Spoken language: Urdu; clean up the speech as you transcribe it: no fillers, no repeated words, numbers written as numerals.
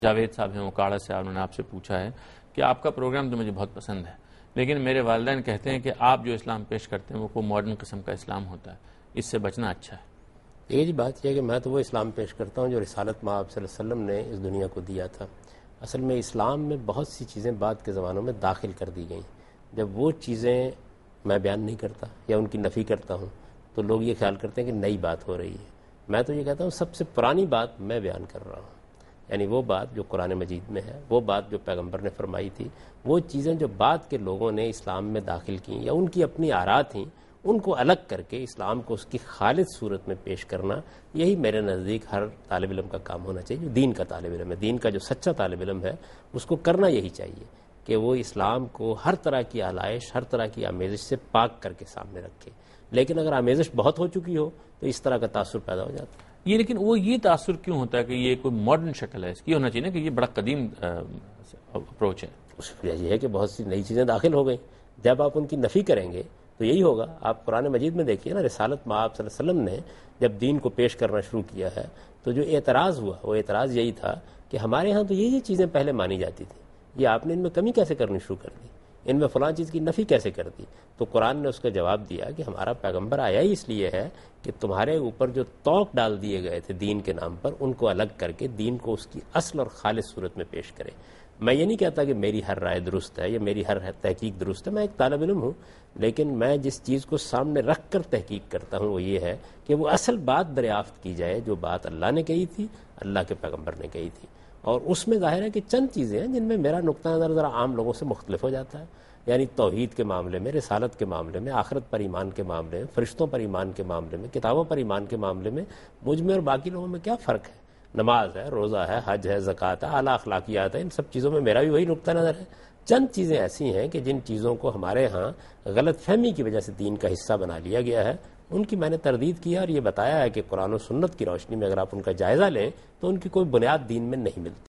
جاوید صاحب ہیں وکاڑا سے، انہوں نے آپ سے پوچھا ہے کہ آپ کا پروگرام تو مجھے بہت پسند ہے، لیکن میرے والدین کہتے ہیں کہ آپ جو اسلام پیش کرتے ہیں وہ کوئی ماڈرن قسم کا اسلام ہوتا ہے، اس سے بچنا اچھا ہے۔ یہ جی بات یہ ہے کہ میں تو وہ اسلام پیش کرتا ہوں جو رسالت مآب صلی اللہ علیہ وسلم نے اس دنیا کو دیا تھا۔ اصل میں اسلام میں بہت سی چیزیں بعد کے زمانوں میں داخل کر دی گئیں، جب وہ چیزیں میں بیان نہیں کرتا یا ان کی نفی کرتا ہوں تو لوگ یہ خیال کرتے ہیں کہ نئی بات ہو رہی ہے۔ میں تو یہ کہتا ہوں سب سے پرانی بات میں بیان کر رہا ہوں، یعنی وہ بات جو قرآن مجید میں ہے، وہ بات جو پیغمبر نے فرمائی تھی، وہ چیزیں جو بعد کے لوگوں نے اسلام میں داخل کیں یا ان کی اپنی آراء تھیں، ان کو الگ کر کے اسلام کو اس کی خالص صورت میں پیش کرنا، یہی میرے نزدیک ہر طالب علم کا کام ہونا چاہیے جو دین کا طالب علم ہے۔ دین کا جو سچا طالب علم ہے اس کو کرنا یہی چاہیے کہ وہ اسلام کو ہر طرح کی آلائش، ہر طرح کی آمیزش سے پاک کر کے سامنے رکھے۔ لیکن اگر آمیزش بہت ہو چکی ہو تو اس طرح کا تاثر پیدا ہو جاتا ہے۔ لیکن وہ یہ تاثر کیوں ہوتا ہے کہ یہ کوئی ماڈرن شکل ہے؟ اس کی ہونا چاہیے نا کہ یہ بڑا قدیم اپروچ ہے۔ اس وجہ یہ ہے کہ بہت سی نئی چیزیں داخل ہو گئیں، جب آپ ان کی نفی کریں گے تو یہی ہوگا۔ آپ قرآن مجید میں دیکھیے نا، رسالت مآب صلی اللہ علیہ وسلم نے جب دین کو پیش کرنا شروع کیا ہے تو جو اعتراض ہوا وہ اعتراض یہی تھا کہ ہمارے ہاں تو یہ چیزیں پہلے مانی جاتی تھیں، یہ آپ نے ان میں کمی کیسے کرنی شروع کر دی، ان میں فلاں چیز کی نفی کیسے کر دی؟ تو قرآن نے اس کا جواب دیا کہ ہمارا پیغمبر آیا ہی اس لیے ہے کہ تمہارے اوپر جو توق ڈال دیے گئے تھے دین کے نام پر، ان کو الگ کر کے دین کو اس کی اصل اور خالص صورت میں پیش کرے۔ میں یہ نہیں کہتا کہ میری ہر رائے درست ہے یا میری ہر تحقیق درست ہے، میں ایک طالب علم ہوں، لیکن میں جس چیز کو سامنے رکھ کر تحقیق کرتا ہوں وہ یہ ہے کہ وہ اصل بات دریافت کی جائے جو بات اللہ نے کہی تھی، اللہ کے پیغمبر نے کہی تھی۔ اور اس میں ظاہر ہے کہ چند چیزیں ہیں جن میں میرا نقطہ نظر ذرا عام لوگوں سے مختلف ہو جاتا ہے، یعنی توحید کے معاملے میں، رسالت کے معاملے میں، آخرت پر ایمان کے معاملے میں، فرشتوں پر ایمان کے معاملے میں، کتابوں پر ایمان کے معاملے میں مجھ میں اور باقی لوگوں میں کیا فرق ہے؟ نماز ہے، روزہ ہے، حج ہے، زکوٰۃ ہے، اعلیٰ اخلاقیات ہے، ان سب چیزوں میں میرا بھی وہی نقطہ نظر ہے۔ چند چیزیں ایسی ہیں کہ جن چیزوں کو ہمارے ہاں غلط فہمی کی وجہ سے دین کا حصہ بنا لیا گیا ہے، ان کی میں نے تردید کی ہے اور یہ بتایا ہے کہ قرآن و سنت کی روشنی میں اگر آپ ان کا جائزہ لیں تو ان کی کوئی بنیاد دین میں نہیں ملتی۔